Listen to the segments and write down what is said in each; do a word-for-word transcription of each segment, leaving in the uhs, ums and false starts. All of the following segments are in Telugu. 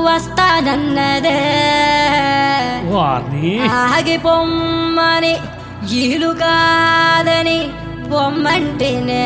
వస్తానన్నదే ఆగి పొమ్మని ఇలు కాదని పొమ్మంటేనే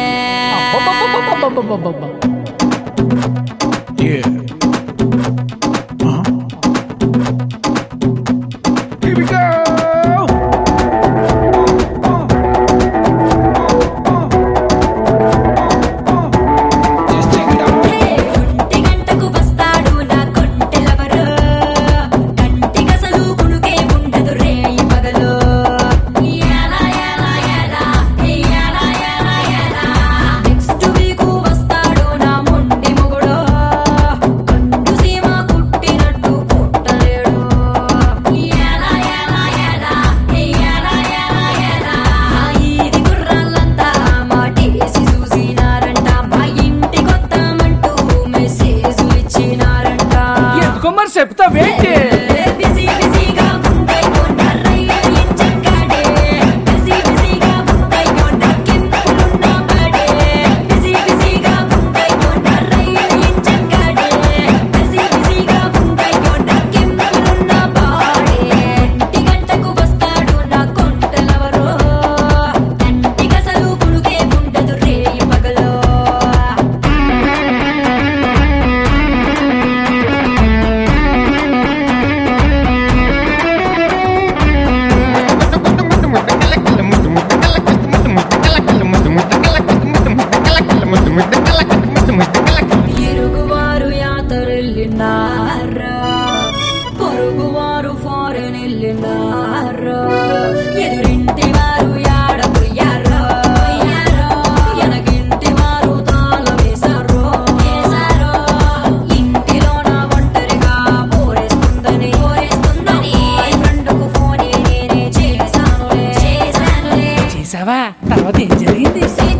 చెప్తా వేటి పొరుగువారు ఫారెన్ వెళ్ళినారు ఎదురింటి వారు యాడపోయారు ఎనగింటి వారు తాళం వేశారు ఇంటిలో నా ఒంటరిగా పోరేస్తుందని పోరేస్తుందని ఫ్రెండ్కు ఫోన్ నేనే చేశాను చేశానులే చేసావా తర్వాత ఏం జరిగింది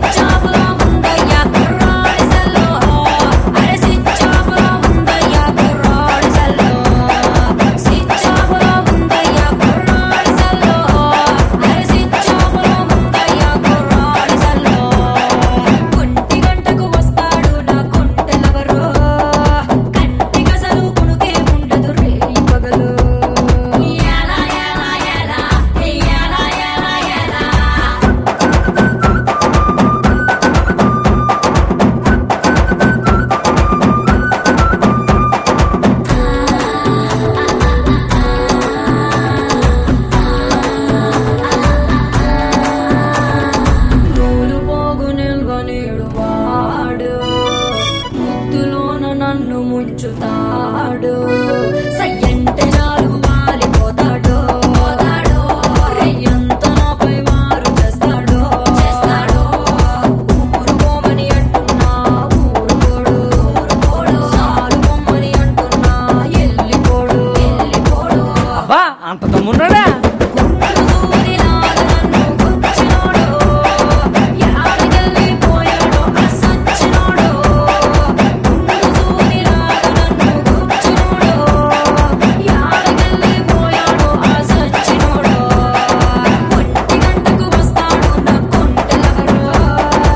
నన్ను ముంచుతాడు సయ్యంటే చాలు వాలిపోతాడు రెయ్యంత నాపై మారు చేస్తాడు చేస్తాడు ఊరు పోమని అంటున్నా ఊరుకోడు ఊరుకోడు సాలు పొమ్మని అంటున్నా ఎల్లిపోడు ఎల్లిపోడు అబ్బా అంత తమ్మున్నాడా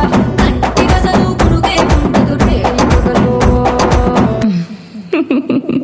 Ha ha ha.